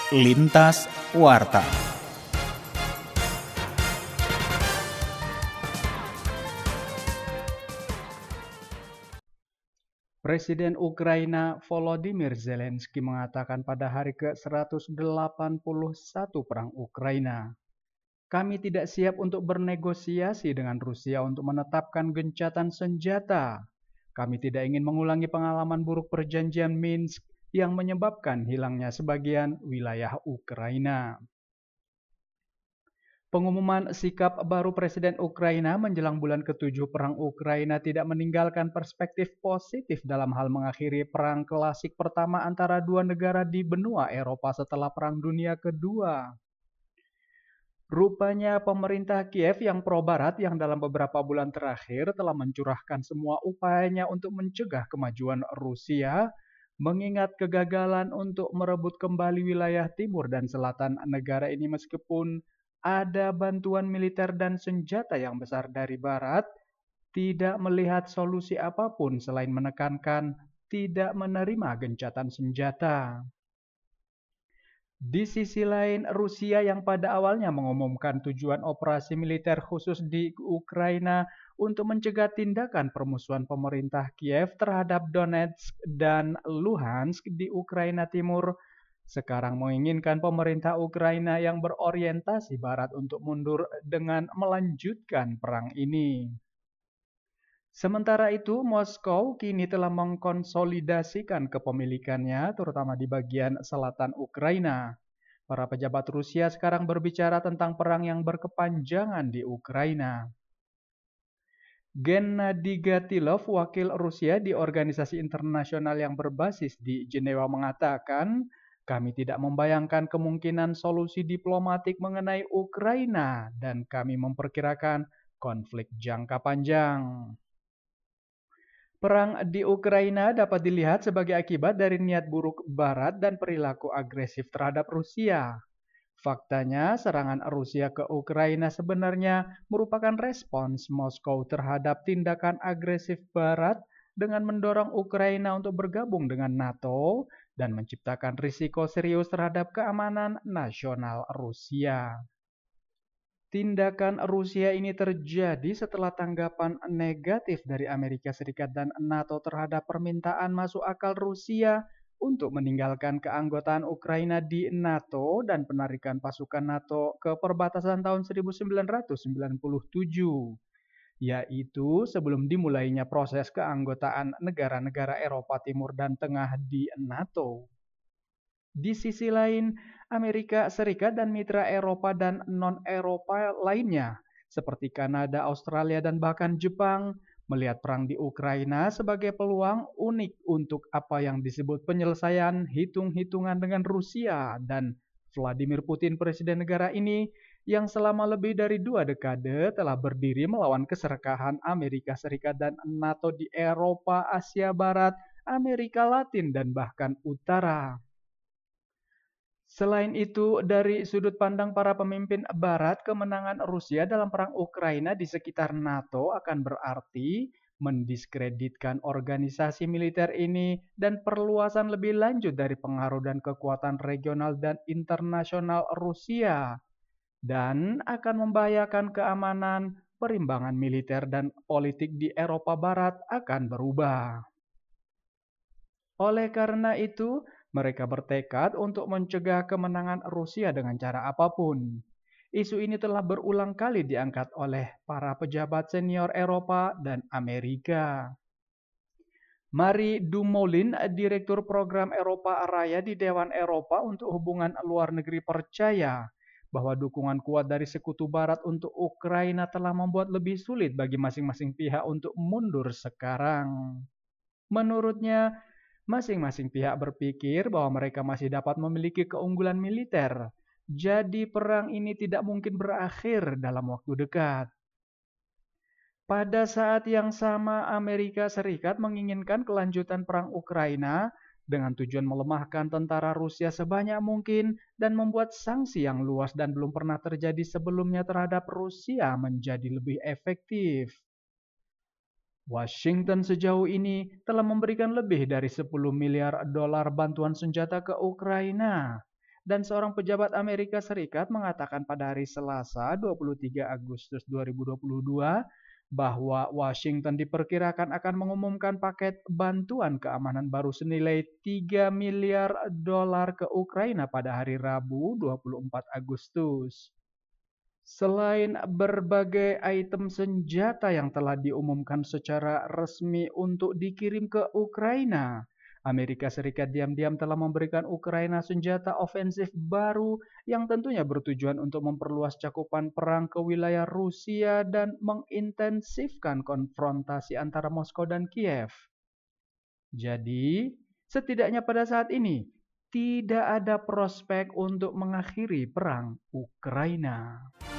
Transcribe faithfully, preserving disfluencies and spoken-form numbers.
Lintas Warta. Presiden Ukraina Volodymyr Zelensky mengatakan pada hari ke seratus delapan puluh satu perang Ukraina, "Kami tidak siap untuk bernegosiasi dengan Rusia untuk menetapkan gencatan senjata. Kami tidak ingin mengulangi pengalaman buruk perjanjian Minsk yang menyebabkan hilangnya sebagian wilayah Ukraina." Pengumuman sikap baru Presiden Ukraina menjelang bulan ketujuh perang Ukraina tidak meninggalkan perspektif positif dalam hal mengakhiri perang klasik pertama antara dua negara di benua Eropa setelah Perang Dunia Kedua. Rupanya pemerintah Kiev yang pro-barat yang dalam beberapa bulan terakhir telah mencurahkan semua upayanya untuk mencegah kemajuan Rusia, mengingat kegagalan untuk merebut kembali wilayah timur dan selatan negara ini meskipun ada bantuan militer dan senjata yang besar dari Barat, tidak melihat solusi apapun selain menekankan tidak menerima gencatan senjata. Di sisi lain, Rusia yang pada awalnya mengumumkan tujuan operasi militer khusus di Ukraina untuk mencegah tindakan permusuhan pemerintah Kiev terhadap Donetsk dan Luhansk di Ukraina Timur, sekarang menginginkan pemerintah Ukraina yang berorientasi barat untuk mundur dengan melanjutkan perang ini. Sementara itu, Moskow kini telah mengkonsolidasikan kepemilikannya, terutama di bagian selatan Ukraina. Para pejabat Rusia sekarang berbicara tentang perang yang berkepanjangan di Ukraina. Gennady Gatilov, wakil Rusia di organisasi internasional yang berbasis di Jenewa mengatakan, "Kami tidak membayangkan kemungkinan solusi diplomatik mengenai Ukraina dan kami memperkirakan konflik jangka panjang." Perang di Ukraina dapat dilihat sebagai akibat dari niat buruk Barat dan perilaku agresif terhadap Rusia. Faktanya, serangan Rusia ke Ukraina sebenarnya merupakan respons Moskow terhadap tindakan agresif Barat dengan mendorong Ukraina untuk bergabung dengan NATO dan menciptakan risiko serius terhadap keamanan nasional Rusia. Tindakan Rusia ini terjadi setelah tanggapan negatif dari Amerika Serikat dan NATO terhadap permintaan masuk akal Rusia untuk meninggalkan keanggotaan Ukraina di NATO dan penarikan pasukan NATO ke perbatasan tahun seribu sembilan ratus sembilan puluh tujuh, yaitu sebelum dimulainya proses keanggotaan negara-negara Eropa Timur dan Tengah di NATO. Di sisi lain, Amerika Serikat dan mitra Eropa dan non-Eropa lainnya, seperti Kanada, Australia, dan bahkan Jepang, melihat perang di Ukraina sebagai peluang unik untuk apa yang disebut penyelesaian hitung-hitungan dengan Rusia dan Vladimir Putin, presiden negara ini, yang selama lebih dari dua dekade telah berdiri melawan keserakahan Amerika Serikat dan NATO di Eropa, Asia Barat, Amerika Latin, dan bahkan Utara. Selain itu, dari sudut pandang para pemimpin Barat, kemenangan Rusia dalam perang Ukraina di sekitar NATO akan berarti mendiskreditkan organisasi militer ini dan perluasan lebih lanjut dari pengaruh dan kekuatan regional dan internasional Rusia, dan akan membahayakan keamanan, perimbangan militer dan politik di Eropa Barat akan berubah. Oleh karena itu, mereka bertekad untuk mencegah kemenangan Rusia dengan cara apapun. Isu ini telah berulang kali diangkat oleh para pejabat senior Eropa dan Amerika. Marie Dumoulin, Direktur Program Eropa Raya di Dewan Eropa untuk Hubungan Luar Negeri, percaya bahwa dukungan kuat dari sekutu Barat untuk Ukraina telah membuat lebih sulit bagi masing-masing pihak untuk mundur sekarang. Menurutnya, masing-masing pihak berpikir bahwa mereka masih dapat memiliki keunggulan militer, jadi perang ini tidak mungkin berakhir dalam waktu dekat. Pada saat yang sama, Amerika Serikat menginginkan kelanjutan perang Ukraina dengan tujuan melemahkan tentara Rusia sebanyak mungkin dan membuat sanksi yang luas dan belum pernah terjadi sebelumnya terhadap Rusia menjadi lebih efektif. Washington sejauh ini telah memberikan lebih dari sepuluh miliar dolar bantuan senjata ke Ukraina. Dan seorang pejabat Amerika Serikat mengatakan pada hari Selasa, dua puluh tiga Agustus dua ribu dua puluh dua, bahwa Washington diperkirakan akan mengumumkan paket bantuan keamanan baru senilai tiga miliar dolar ke Ukraina pada hari Rabu, dua puluh empat Agustus. Selain berbagai item senjata yang telah diumumkan secara resmi untuk dikirim ke Ukraina, Amerika Serikat diam-diam telah memberikan Ukraina senjata ofensif baru yang tentunya bertujuan untuk memperluas cakupan perang ke wilayah Rusia dan mengintensifkan konfrontasi antara Moskow dan Kiev. Jadi, setidaknya pada saat ini, tidak ada prospek untuk mengakhiri perang Ukraina.